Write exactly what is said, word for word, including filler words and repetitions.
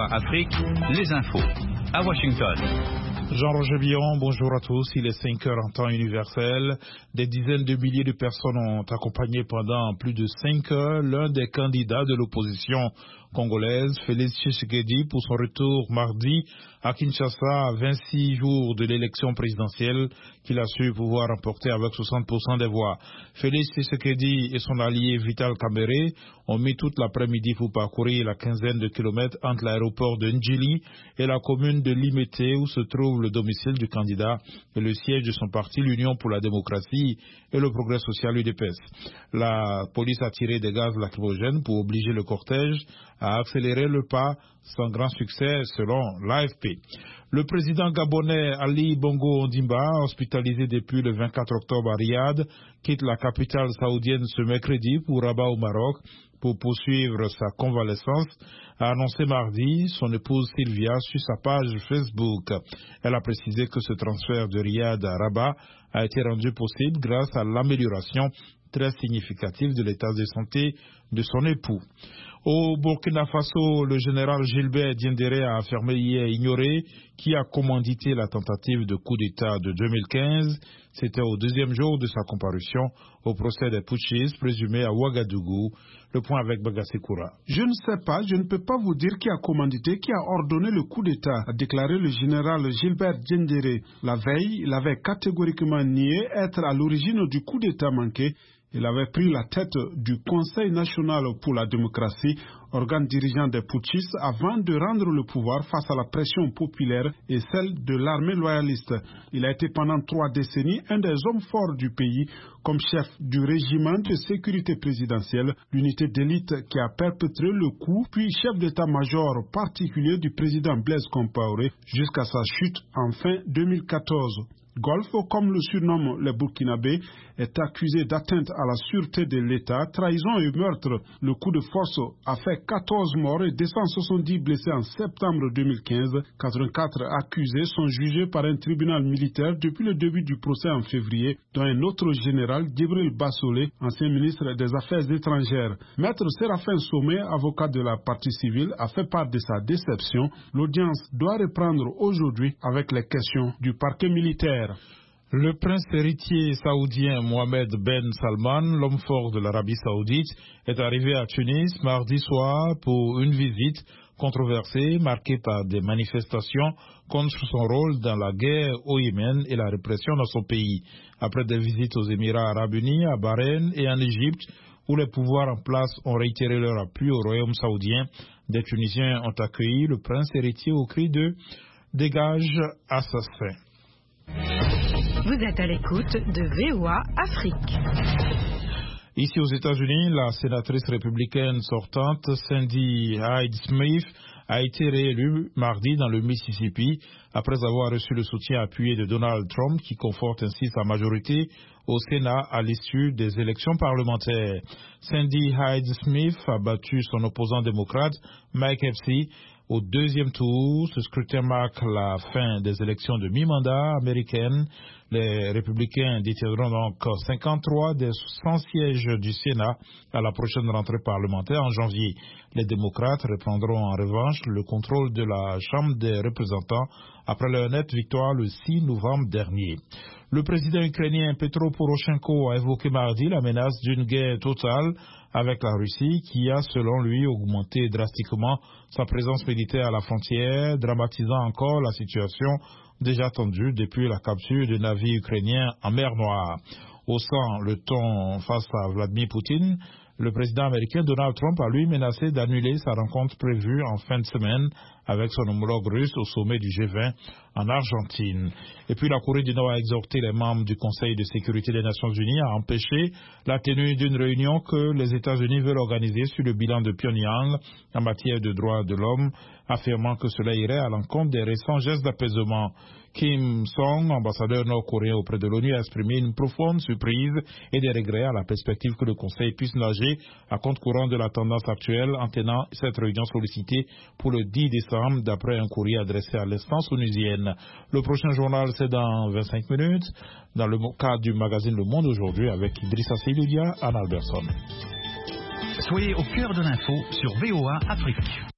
Afrique, les infos. À Washington. Jean-Roger Billon, bonjour à tous. Il est cinq heures en temps universel. Des dizaines de milliers de personnes ont accompagné pendant plus de cinq heures l'un des candidats de l'opposition congolaise, Félix Tshisekedi, pour son retour mardi à Kinshasa à vingt-six jours de l'élection présidentielle qu'il a su pouvoir remporter avec soixante pour cent des voix. Félix Tshisekedi et son allié Vital Kamerhe ont mis toute l'après-midi pour parcourir la quinzaine de kilomètres entre l'aéroport de Ndjili et la commune de Limete où se trouve le domicile du candidat et le siège de son parti, l'Union pour la démocratie et le progrès social U D P S. La police a tiré des gaz lacrymogènes pour obliger le cortège à accélérer le pas sans grand succès selon l'A F P. Le président gabonais Ali Bongo Ondimba, hospitalisé depuis le vingt-quatre octobre à Riyad, quitte la capitale saoudienne ce mercredi pour Rabat au Maroc pour poursuivre sa convalescence, a annoncé mardi son épouse Sylvia sur sa page Facebook. Elle a précisé que ce transfert de Riyad à Rabat a été rendu possible grâce à l'amélioration très significative de l'état de santé de son époux. Au Burkina Faso, le général Gilbert Diendéré a affirmé hier ignorer qui a commandité la tentative de coup d'État de deux mille quinze. C'était au deuxième jour de sa comparution au procès des putschistes présumés à Ouagadougou. Le point avec Bagassi Koura. Je ne sais pas, je ne peux pas vous dire qui a commandité, qui a ordonné le coup d'État, a déclaré le général Gilbert Diendéré. La veille, il avait catégoriquement nié être à l'origine du coup d'État manqué. Il avait pris la tête du Conseil national pour la démocratie, organe dirigeant des putschistes, avant de rendre le pouvoir face à la pression populaire et celle de l'armée loyaliste. Il a été pendant trois décennies un des hommes forts du pays, comme chef du régiment de sécurité présidentielle, l'unité d'élite qui a perpétré le coup, puis chef d'état-major particulier du président Blaise Compaoré jusqu'à sa chute en fin deux mille quatorze. Golf, comme le surnomment les Burkinabés, est accusé d'atteinte à la sûreté de l'État, trahison et meurtre. Le coup de force a fait quatorze morts et deux cent soixante-dix blessés en septembre deux mille quinze. quatre-vingt-quatre accusés sont jugés par un tribunal militaire depuis le début du procès en février, dont un autre général, Djibril Bassolé, ancien ministre des Affaires étrangères. Maître Séraphin Sommet, avocat de la partie civile, a fait part de sa déception. L'audience doit reprendre aujourd'hui avec les questions du parquet militaire. Le prince héritier saoudien Mohamed Ben Salman, l'homme fort de l'Arabie saoudite, est arrivé à Tunis mardi soir pour une visite controversée marquée par des manifestations contre son rôle dans la guerre au Yémen et la répression dans son pays. Après des visites aux Émirats arabes unis, à Bahreïn et en Égypte, où les pouvoirs en place ont réitéré leur appui au royaume saoudien, des Tunisiens ont accueilli le prince héritier au cri de « Dégage, assassin ». Vous êtes à l'écoute de V O A Afrique. Ici aux États-Unis, la sénatrice républicaine sortante Cindy Hyde-Smith a été réélue mardi dans le Mississippi après avoir reçu le soutien appuyé de Donald Trump qui conforte ainsi sa majorité au Sénat à l'issue des élections parlementaires. Cindy Hyde-Smith a battu son opposant démocrate Mike Epstein au deuxième tour. Ce scrutin marque la fin des élections de mi-mandat américaines. Les républicains détiendront donc cinquante-trois des cent sièges du Sénat à la prochaine rentrée parlementaire en janvier. Les démocrates reprendront en revanche le contrôle de la Chambre des représentants après leur nette victoire le six novembre dernier. Le président ukrainien Petro Poroshenko a évoqué mardi la menace d'une guerre totale avec la Russie qui a, selon lui, augmenté drastiquement sa présence militaire à la frontière, dramatisant encore la situation déjà tendue depuis la capture de navires ukrainiens en mer Noire. Haussant le ton face à Vladimir Poutine, le président américain Donald Trump a lui menacé d'annuler sa rencontre prévue en fin de semaine avec son homologue russe au sommet du G vingt en Argentine. Et puis la Corée du Nord a exhorté les membres du Conseil de sécurité des Nations Unies à empêcher la tenue d'une réunion que les États-Unis veulent organiser sur le bilan de Pyongyang en matière de droits de l'homme, affirmant que cela irait à l'encontre des récents gestes d'apaisement. Kim Song, ambassadeur nord-coréen auprès de l'ONU, a exprimé une profonde surprise et des regrets à la perspective que le Conseil puisse nager à contre-courant de la tendance actuelle en tenant cette réunion sollicitée pour le dix décembre d'après un courrier adressé à l'instance onusienne. Le prochain journal, c'est dans vingt-cinq minutes, dans le cadre du magazine Le Monde aujourd'hui avec Idrissa Seloudia, Anne Alberson. Soyez au cœur de l'info sur V O A Afrique.